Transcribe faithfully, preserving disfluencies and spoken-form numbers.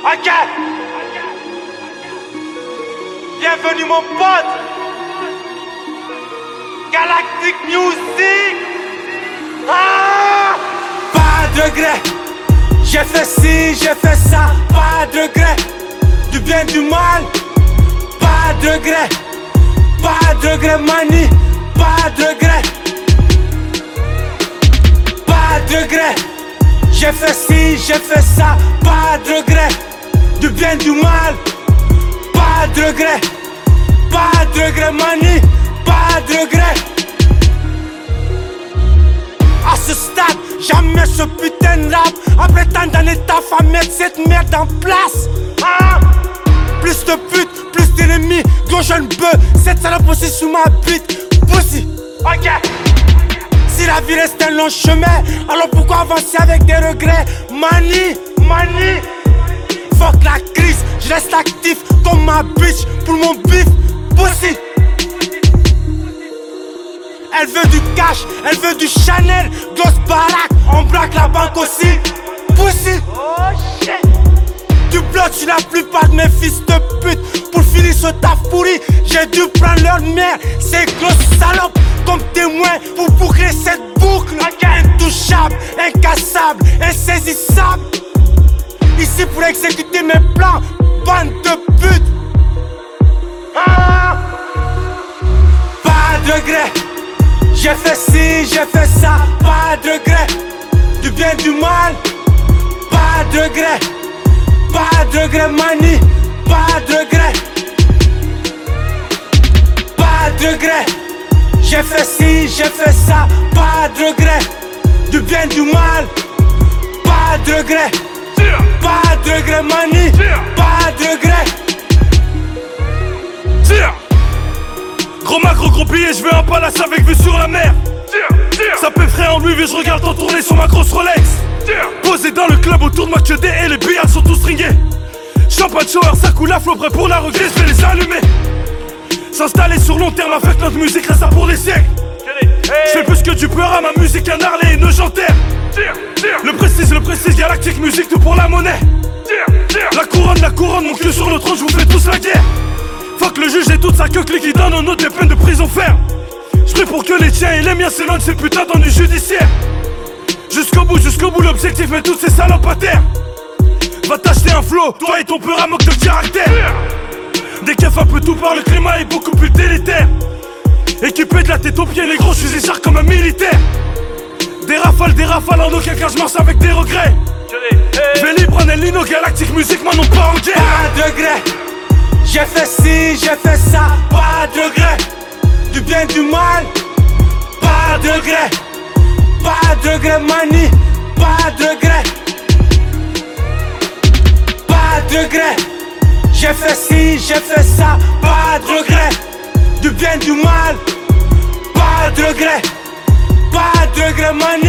Ok. Bienvenue mon pote. Galactic Music. Ah. Pas de regret. J'ai fait ci, j'ai fait ça. Pas de regret. Du bien, du mal. Pas de regret. Pas de regret, mani. Pas de regret. Pas de regret. J'ai fait ci, j'ai fait ça. Pas de regret. Du bien, du mal. Pas de regret. Pas de regret, mani. Pas de regret. À ce stade, jamais ce putain de rap. Après tant d'années taf à mettre cette merde en place. Ah. Plus de putes, plus d'ennemis. Gros jeune bœuf, cette salope aussi sous ma bite. Pussy. Ok. Si la vie reste un long chemin, alors pourquoi avancer avec des regrets? Mani, mani. Fuck la crise, je reste actif comme ma bitch pour mon bif. Pussy. Elle veut du cash, elle veut du Chanel. Grosse baraque, on braque la banque aussi. Pussy. Oh shit. Tu bloques sur la plupart de mes fils de pute. Pour finir ce taf pourri, j'ai dû prendre leur mère. Ces grosses salopes comme témoins pour boucler cette boucle. Intouchable, incassable, insaisissable. Ici pour exécuter mes plans, bande de pute. Ah. Pas de regret. J'ai fait ci, j'ai fait ça. Pas de regret. Du bien, du mal. Pas de regret. Pas de regret, mani. Pas de regret. Pas de regret. J'ai fait ci, j'ai fait ça. Pas de regret. Du bien, du mal. Pas de regret. Pas de regret, mani. Pas de regret. Tire. Gros macro, gros billet, je veux un palace avec vue sur la mer. Ça peut frais en lui, mais je regarde en tourner sur ma grosse Rolex. Posé dans le club autour de moi que des et les billards sont tous stringés. Champagne shower, ça coule à flot, prêt pour la regret, je vais les allumer. S'installer sur long terme avec notre musique, reste ça pour des siècles. Je fais plus que du peur à ma musique, un Harley et une Janter. Le prestige, le prestige, Galactic Music, tout pour la monnaie. La couronne, la couronne, mon cul sur le trône, je vous fais tous la guerre. Fuck le juge et toute sa queue qui donne aux autres des peines de prison ferme. J'prie pour que les tiens et les miens s'éloignent ces putains d'ennuis judiciaires. Jusqu'au bout, jusqu'au bout, l'objectif met toutes ces salopes à terre. Va t'acheter un flow, toi et ton peur à moque de caractère. Des keufs un peu tout par, le climat est beaucoup plus délétère. Équipé de la tête aux pieds, les gros, j'suis écharpe comme un militaire. Des rafales, des rafales, en aucun cas j'marche avec des regrets. J'vais libre en El Nino, Galactic Music, moi non pas en guerre. Pas de regret. J'ai fait ci, j'ai fait ça. Pas de regret. Du bien, du mal. Pas de regret. Pas de regret, mani. Pas de regret. Pas de regret. J'ai fait ci, j'ai fait ça. Pas de regret. Du bien, du mal. Pas de regret. Pas de regret, mani.